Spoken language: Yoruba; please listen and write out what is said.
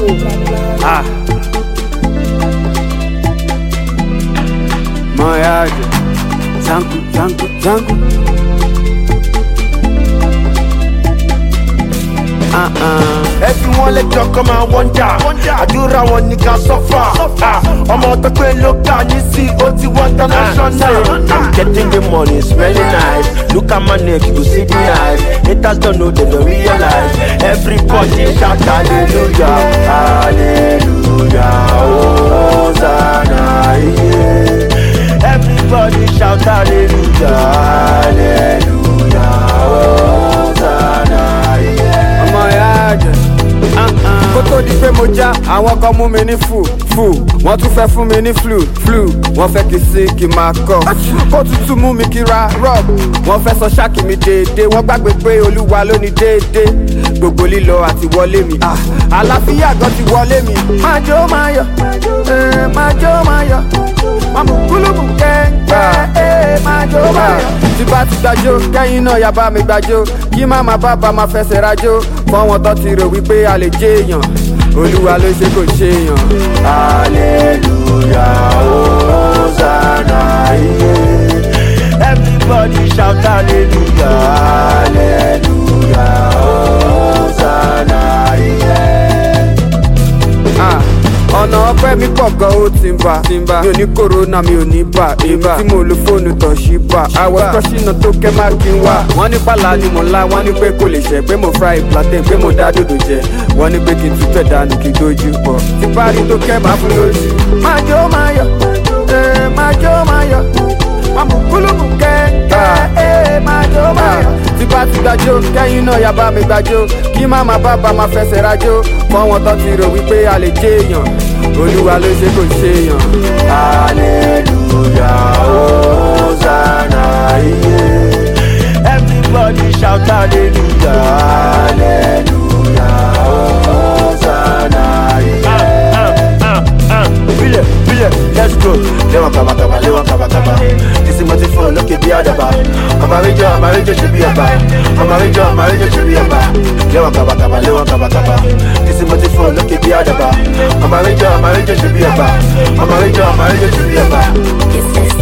Ah. Moyaje. Zangu. Everyone let you come and wonder. Àdúrà wọn ní ká suffer. Ọmọ tó pé local ní COT international. I'm getting the money, smelling nice. Look at my neck, you go see the knife. Haters don't know, they don't realize. Everybody shout hallelujah, hallelujah, Hosanna, yeah. Everybody shout hallelujah, hallelujah, Hosanna, yeah. Moyaje. Kó tó di pé mo já, àwọn kan mú mi ní flu. Wọ́n tún fẹ́ fún mi ní flu. Wọ́n fẹ́ kí sí kí máa kọ̀. Kó tútù mú mi kí ra rub. Wọ́n fẹ́ sọ ṣáàkì mi déédéé. Wọ́n gbàgbé pé Olúwa ló ní déédéé. Gbogbo lílọ àti wọlé mi. Àlàáfíà gan ti wọlé mi. Máa jó máa yọ̀. Máa jó máa yọ̀. Máa mú kúlùmù kẹ́ńkẹ́. Máa jó máa yọ̀. Tí bá ti gbàjó, kẹ́yìn náà yá bá mi gbàjó. Kí má máa bá máa fẹsẹ̀ rajó. Fọ́wọ́n tó ti rò wípé a lè jẹ́ èèyàn. Olúwa ló ṣe kò ṣe èèyàn. Hallelujah, Hosanna, yeah. Everybody shout hallelujah, hallelujah, Hosanna, yeah. Ọ̀nà ọpẹ́ mi pọ̀ gan ó ti ń bà. Mi ò ní kòrónà mi ò ní bà. Èmi tí mo lo fóònù tọ̀ sí bà. Àwọ̀ kọ́sínà tó kẹ́ má kí n wá. Wọ́n ní pàlà ni mo ńlá. Wọ́n ní pé kò lè ṣẹ̀ pé mo fry plantain pé mo dá dòdò jẹ. Wọ́n ní pé kí n tún tẹ̀ dànù kí n dojú pọ̀. Tí parí tó kẹ́ máa fún lójú. Máa jó máa yọ̀. Máa jó máa yọ̀. Máa mú kúlùmù kẹ́ńkẹ́. Máa jó máa yọ̀. Tí bá ti gbàjó, kẹ́yìn náà yá bá mi gbàjó. Kí má máa bá máa fẹsẹ̀ rajó. Fọ́wọ́n tó ti rò wípé a lè jẹ́ èèyàn. Olúwa ló ṣe kò ṣe èèyàn. Hallelujah, Hosanna, yeah. Everybody shout hallelujah, hallelujah, Hosanna, yeah. Bile, let's go. Lewa kaba. This is my phone, look at the other bar. I'm a region should be a bar. I'm a region should be a bar. Lewa kaba. This is my phone, look at the other bar. I'm a region should be a bar. I'm a region should be a bar.